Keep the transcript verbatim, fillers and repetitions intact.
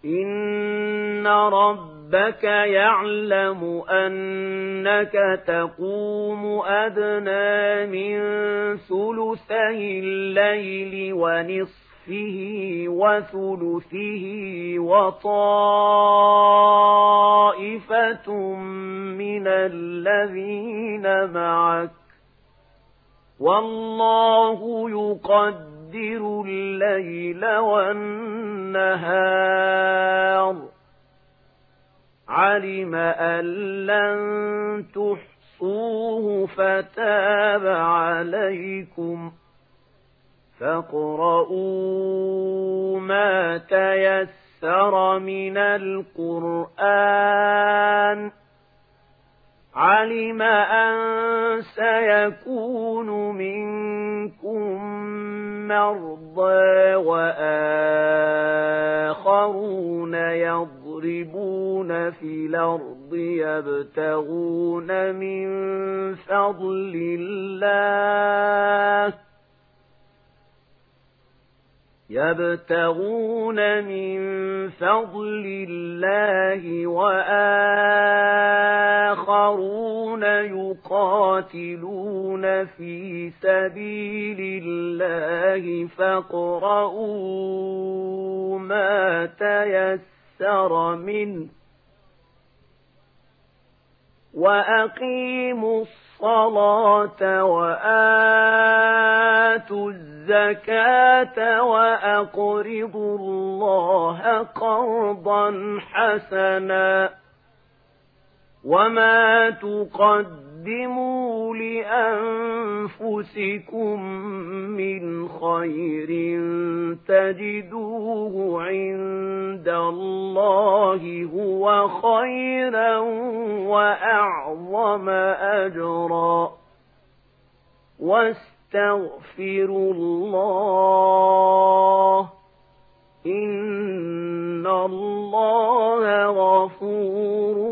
إن ربك يعلم أنك تقوم أدنى من ثلثي الليل ونصفه وثلثه وطائفة من الذين معك والله يقدر الليل والنهار علم أن لن تحصوه فتاب عليكم فاقرؤوا ما تيسر من القرآن علم أن سيكون منكم مرضى وآخرون يضربون في الأرض يبتغون من فضل الله يبتغون من فضل الله وآخرون يقاتلون في سبيل الله فاقرؤوا ما تيسر منه وأقيموا الصلاة وآتوا الزكاة وأقرضوا الله قرضا حسنا وما تقدموا لأنفسكم من خير تجدوه عند الله هو خيرا وأعظم أجرا واستغفروا الله إن الله غفور